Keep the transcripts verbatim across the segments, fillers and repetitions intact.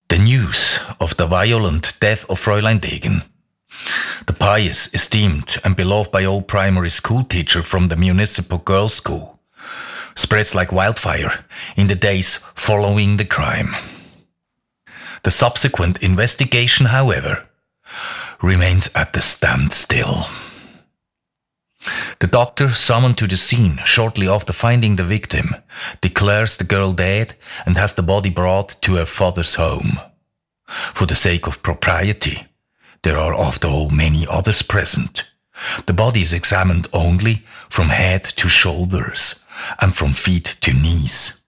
The news of the violent death of Fräulein Degen, the pious, esteemed and beloved by all primary school teacher from the municipal girls' school, spreads like wildfire in the days following the crime. The subsequent investigation, however, remains at the standstill. The doctor summoned to the scene shortly after finding the victim declares the girl dead and has the body brought to her father's home. For the sake of propriety, there are after all many others present. The body is examined only from head to shoulders and from feet to knees.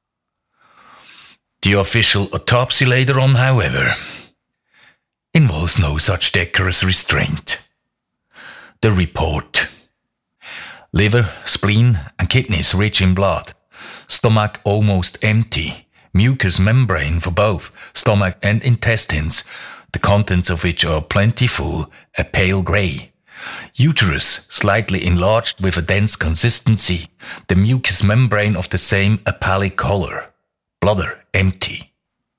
The official autopsy later on, however, involves no such decorous restraint. The report: liver, spleen and kidneys rich in blood, stomach almost empty, mucous membrane for both stomach and intestines, the contents of which are plentiful, a pale grey, uterus slightly enlarged with a dense consistency, the mucous membrane of the same a pallid color, bladder empty.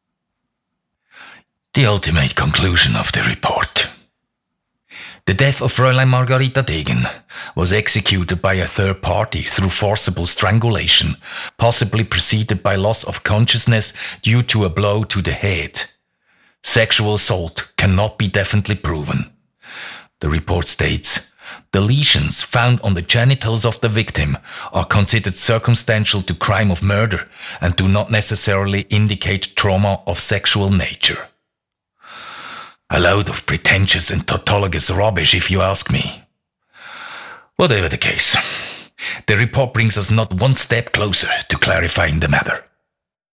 The ultimate conclusion of the report: the death of Fräulein Margarita Degen was executed by a third party through forcible strangulation, possibly preceded by loss of consciousness due to a blow to the head. Sexual assault cannot be definitely proven. The report states, the lesions found on the genitals of the victim are considered circumstantial to crime of murder and do not necessarily indicate trauma of sexual nature. A load of pretentious and tautologous rubbish, if you ask me. Whatever the case, the report brings us not one step closer to clarifying the matter.